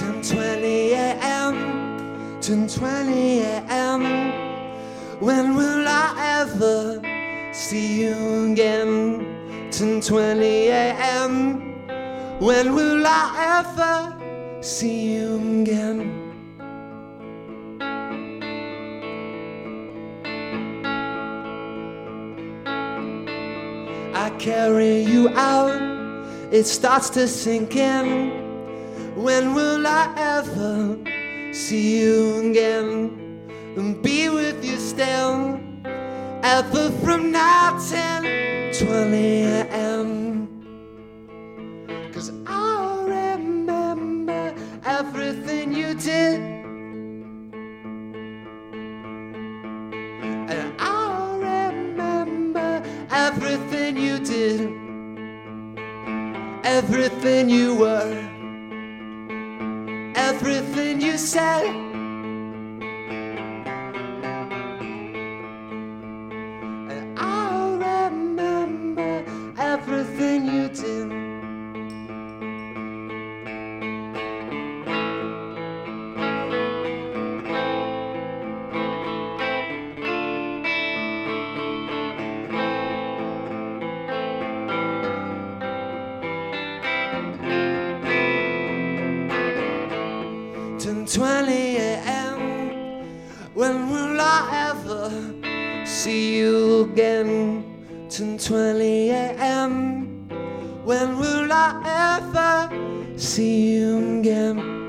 10:20 a.m., 10:20 a.m. When will I ever see you again? 10:20 a.m. When will I ever see you again? I carry you out, it starts to sink in. When will I ever see you again and be with you still? Ever from now 10:20 a.m. 'Cause I'll remember everything you did, and I'll remember everything you did, everything you were, everything you said. And I'll remember everything you did. Ten:20 a.m. When will I ever see you again? 10:20 a.m. When will I ever see you again?